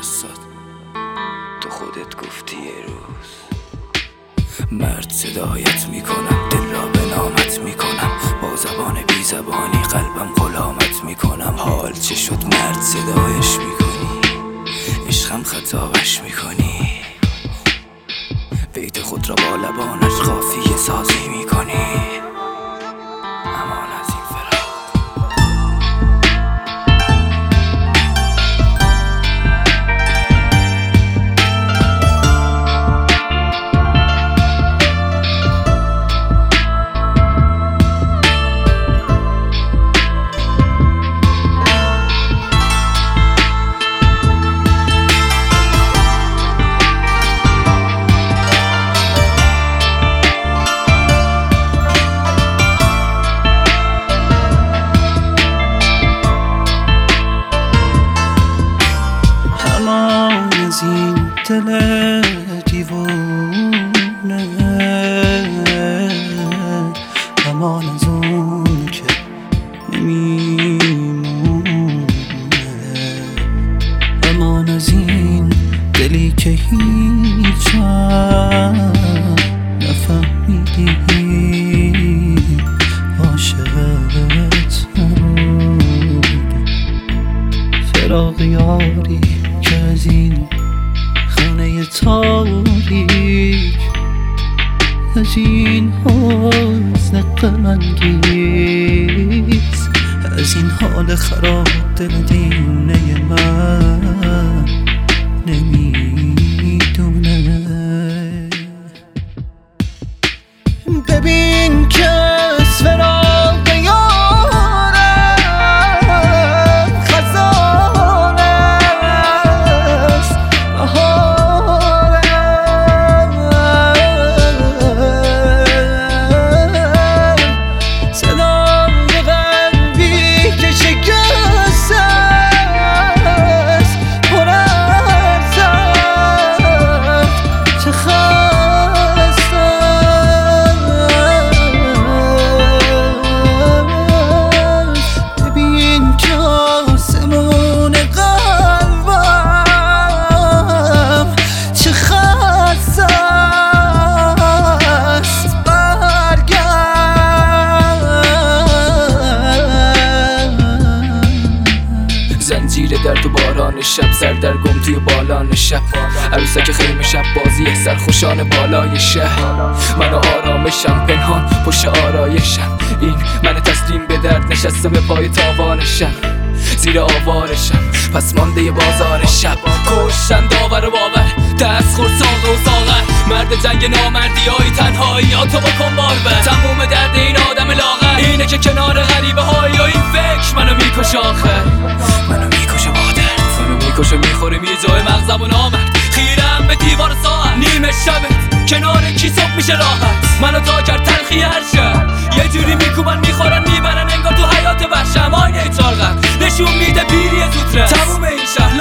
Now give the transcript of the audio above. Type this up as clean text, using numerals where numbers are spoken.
واسات تو خودت گفتی یه روز مرد صدایت میکنم، دل را به نامت میکنم، با زبان بی زبانی قلبم غلامت میکنم. حال چه شد مرد صدایش میکنی، عشقم خطابش میکنی، بیت خود را با لبانش قافیه سازی میکنی. امان از این فراق از این دل دیوونه، امان از اون که نمیمونه، امان از این دلی که هیچ نفهمیدی عاشقت نبود. فراق یاری که از این خانه تاریک، از این حزن غم‌انگیز، از این حال خراب دل دیوانه من نمیدونه. ببین که از فراق یارم خزانه است، بهارم صدای قلبی که شکست است، پر از درد چه خسته است. ببین که آسمون قلبم چه خسته است، برگرد. زنجیر درد و باران شب، سردرگم توی بالان شب، عروسک خیمه شب بازی سرخوشان بالای شهر. من و آرامشم پنهان پشت آرایشم، این من تسلیم به درد نشستم به پای تاوانشم، زیر آوارشم پس مانده بازار شب. کشتن داور و باور، دست خور ساقه و ساغر، مرد جنگ نامردی های تنهایی ها تو بکن باربر. تموم درد این آدم لاغر اینه که کنار غریبه های و این فکر منو میکشه، آخر منو میکشه با درد، منو میکشه میخوره میجای مغزم و نامرد. خیرم به دیوار ساعت نیمه شبت کنار کی صبح میشه راحت، منو تا کرد تلخی هر شب، یه جوری میکوبن میخورن میبرن انگار تو حیات وحشم. آینه چارقم نشون میده پیری زودرس، تموم این شهر